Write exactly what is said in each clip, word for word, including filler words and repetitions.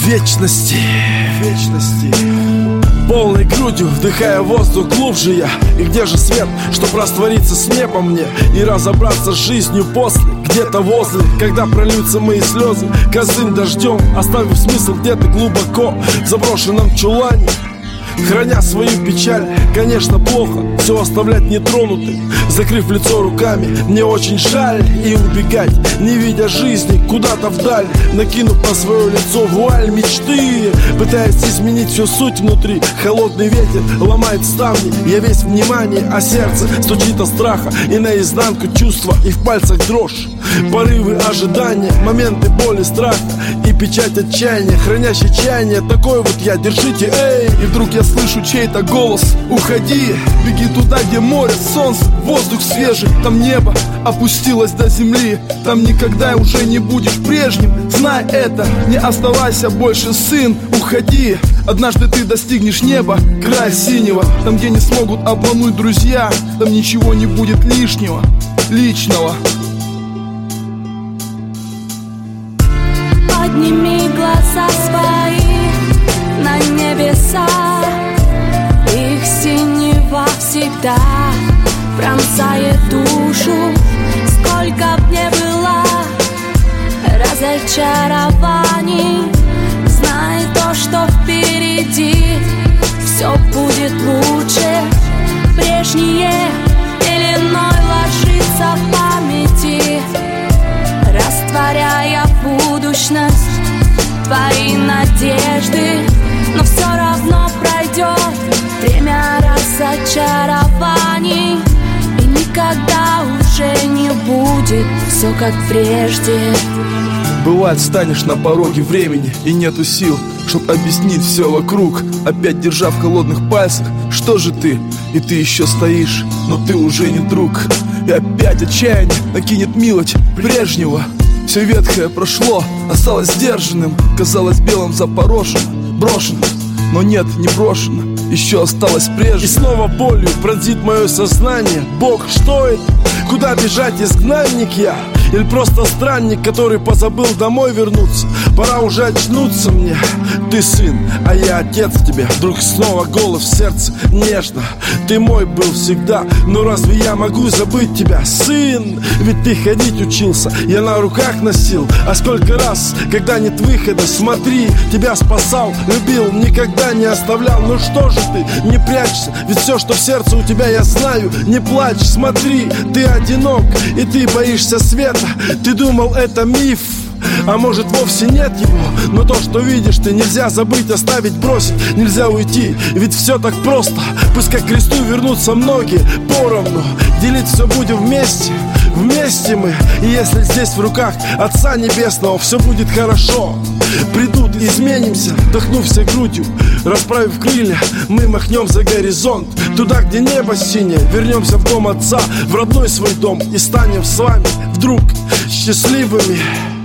вечности, вечности. Полной грудью вдыхая воздух глубже я. И где же свет, чтоб раствориться с небом мне и разобраться с жизнью после, где-то возле, когда прольются мои слезы косым дождем, оставив смысл где-то глубоко в заброшенном чулане. Храня свою печаль, конечно, плохо все оставлять нетронутым, закрыв лицо руками. Мне очень жаль и убегать, не видя жизни, куда-то вдаль, накинув на свое лицо вуаль мечты, пытаясь изменить всю суть внутри. Холодный ветер ломает ставни, я весь внимание, а сердце стучит от страха. И наизнанку чувства, и в пальцах дрожь, порывы ожидания, моменты боли, страха и печать отчаяния, хранящий чаяние. Такой вот я, держите, эй! И вдруг я слышу чей-то голос: уходи, беги туда, где море, солнце, воздух свежий. Там небо опустилось до земли, там никогда уже не будешь прежним. Знай это, не оставайся больше, сын, уходи. Однажды ты достигнешь неба, края синего, там, где не смогут обмануть друзья, там ничего не будет лишнего, личного. Подними глаза свои на небеса, их синева всегда пронзает душу. Сколько б не было разочарований, знай то, что впереди все будет лучше. Прежнее пеленой ложится в памяти, растворяя будущность твои надежды. Но все равно пройдет время разочарований, и никогда уже не будет все как прежде. Бывает, встанешь на пороге времени, и нету сил, чтоб объяснить все вокруг, опять держа в холодных пальцах, что же ты? И ты еще стоишь, но ты уже не друг. И опять отчаяние накинет милость прежнего. Все ветхое прошло, осталось сдержанным, казалось белым, запорошенным, брошенным. Но нет, не брошено, еще осталось прежде. И снова болью пронзит мое сознание. Бог, что это? Куда бежать, изгнанник я? Или просто странник, который позабыл домой вернуться? Пора уже очнуться мне. Ты сын, а я отец тебе. Вдруг снова голос в сердце нежно: ты мой был всегда, но разве я могу забыть тебя, сын? Ведь ты ходить учился, я на руках носил. А сколько раз, когда нет выхода, смотри, тебя спасал, любил, никогда не оставлял. Ну что же ты, не прячься, ведь все, что в сердце у тебя, я знаю. Не плачь, смотри, ты одинок, и ты боишься света. Ты думал, это миф, а может вовсе нет его. Но то, что видишь ты, нельзя забыть, оставить, бросить, нельзя уйти. Ведь все так просто, пусть к кресту вернутся многие поровну. Делить все будем вместе, вместе мы. И если здесь в руках Отца Небесного, все будет хорошо. Придут, изменимся, вдохнувся грудью, расправив крылья, мы махнем за горизонт, туда, где небо синее. Вернемся в дом Отца, в родной свой дом, и станем с вами вдруг счастливыми.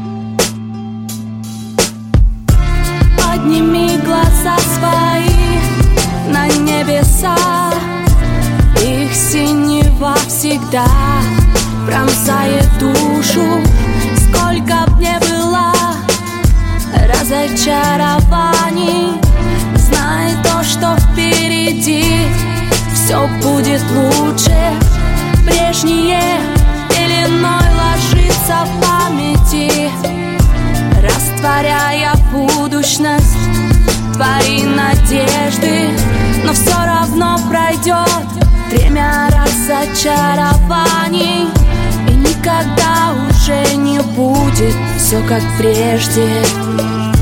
Подними глаза свои на небеса, их синева всегда пронзает душу. Сколько б не было разочарований, знай то, что впереди все будет лучше. Прежнее пеленой ложится в памяти, растворяя будущность твои надежды. Но все равно пройдет время разочарований, и никогда уже не будет все как прежде.